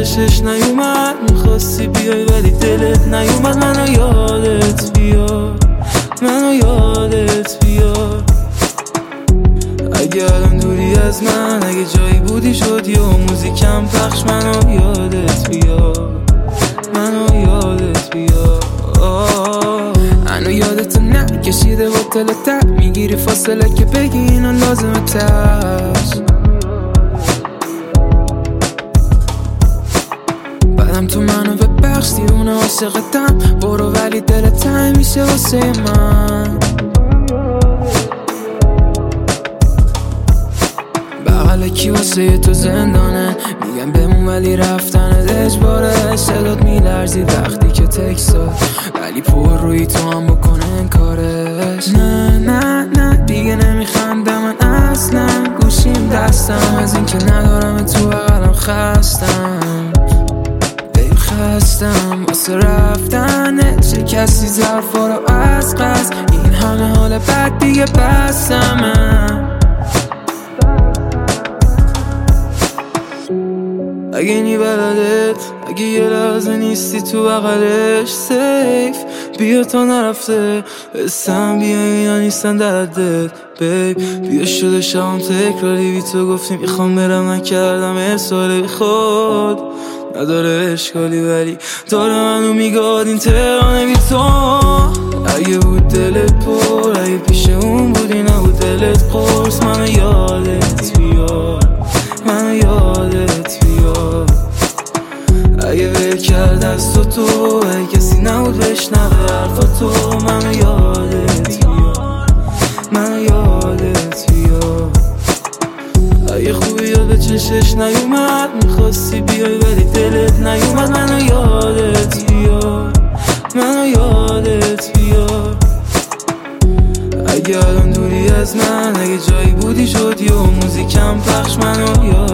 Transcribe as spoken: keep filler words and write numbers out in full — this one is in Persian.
چشش نیومد، میخواستی بیای ولی دلت نیومد. منو یادت بیار، منو یادت بیار. اگه الان دوری از من، اگه جایی بودی شد یا موزیکم پخش. منو یادت بیار، منو یادت بیار. منو یادت نه کشیده با دلت، میگیری فاصله که بگی اینا لازمه تش. بعدم تو منو ببخش دیونه عاشقتم، برو ولی دلت تنگ میشه واسه من. بغل کی واسه تو زندانه، میگم بمون ولی رفتنت اجباره. صدات میلرزید وقتی که تکسات، ولی پر روی تو هم بکنه انکارش. نه نه نه دیگه نمیخندم من اصلا، گوشیم دستم از این که ندارم تو بغلم. خستم بیم خستم واسه رفتنت، شکستی ظرفا رو از قصد. این همه حال بد دیگه بسمه. اگه نی بلدت، اگه یه لحظه نیستی تو بغلش، سیف بیا تا نرفته حسم. بیا اینا نیستن دردت بیب، بیا شده شام تکراری. بی تو گفتی میخوام برم نکردم ارساله، بی خود نداره اشکالی ولی داره منو میگاد این تهرانه بی تو. اگه بود دلت پر، اگه پیش اون بودی نبود دلت قرص. منو یادت بیار، منو یادت بیار. اگه ول کرد از تو تو، اگه کسی نبود بشنوه حرفا تو. منو یادت بیار، منو یادت بیار. اگه خوبی یاد به چشش نیومد، میخواستی بیای ولی دلت نیومد. منو یادت بیار، منو یادت بیار. اگه الان دوری از من، اگه جایی بودی شد یا موزیکم پخش. منو یادت